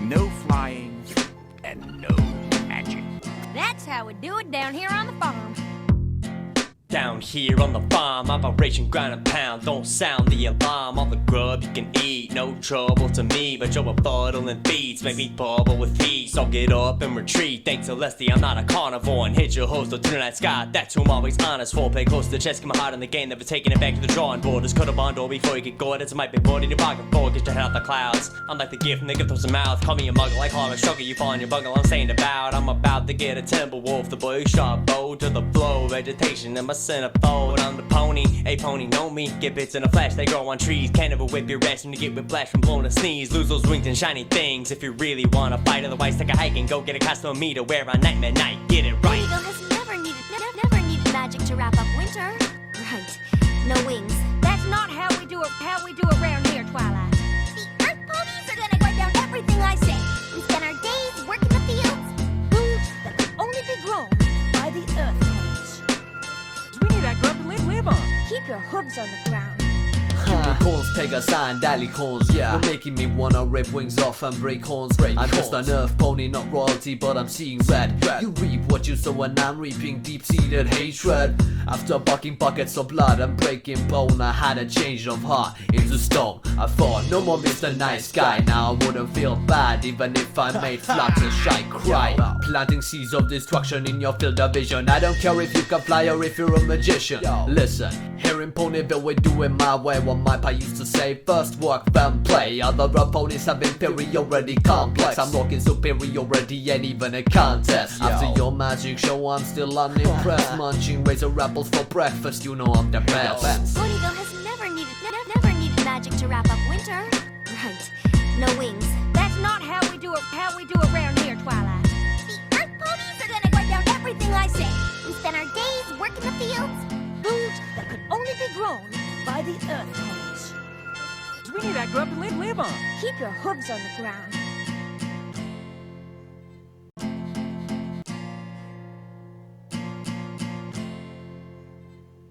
no flying, and no magic. That's how we do it down here on the farm. Down here on the farm, Operation Grind and Pound. Don't sound the alarm, all the grub you can eat. No trouble to me, but you're befuddling feeds make me bubble with heat. So get up and retreat, thanks Celeste, I'm not a carnivore. And hit your host, Lieutenant Scott, that's who I'm always honest for. Play close to the chest, get my heart in the game, never taking it back to the drawing board. Just cut a bond door before you get gored, it's a might be bored in your pocket for. Get your head out the clouds, I'm like the gift from the gift of some mouth. Call me a muggle, like Harlem Struggle, you fall in your bungle, I'm saying about. I'm about to get a timber wolf, the boy sharp bow to the flow. Vegetation in my centerfold, I'm the pony, a pony know me. Get bits in a flash, they grow on trees. Can't ever whip your ass when you get whiplash from blowing a sneeze. Lose those wings and shiny things if you really wanna fight. Otherwise take a hike and go get a costume me to wear on Nightmare Night. Get it right. Eagle has never needed magic to wrap up winter. Right. No wings. That's not how we do it around here, Twilight. The Earth ponies are gonna write down everything I say. We spend our days working the fields. Foods that can only be grown by the Earth ponies. We need that grub to live on. Keep your hooves on the ground. Unicorns, Pegasi, Dalicorns, yeah. You're making me wanna rip wings off and break horns. I'm just an earth pony, not royalty, but I'm seeing red. You reap what you sow and I'm reaping deep-seated hatred. After bucking buckets of blood and breaking bone, I had a change of heart into stone. I thought, no more Mr. Nice Guy. Now I wouldn't feel bad even if I made flocks and shy cry. Planting seeds of destruction in your field of vision. I don't care if you can fly or if you're a magician. Listen, here in Ponyville we do it my way. What my pa used to say, first work then play. Other opponents have inferiority complex. I'm rocking superiority and even a contest. After your magic show I'm still unimpressed. Munching razor apples for breakfast, you know I'm the best. Ponyville has never needed magic to wrap up winter. Right. No wings. That's not how we do it around here, Twilight. The Earth ponies are gonna write down everything I say. We spend our days working the fields. Foods that could only be grown by the Earth ponies. We need that grub to live on. Keep your hooves on the ground.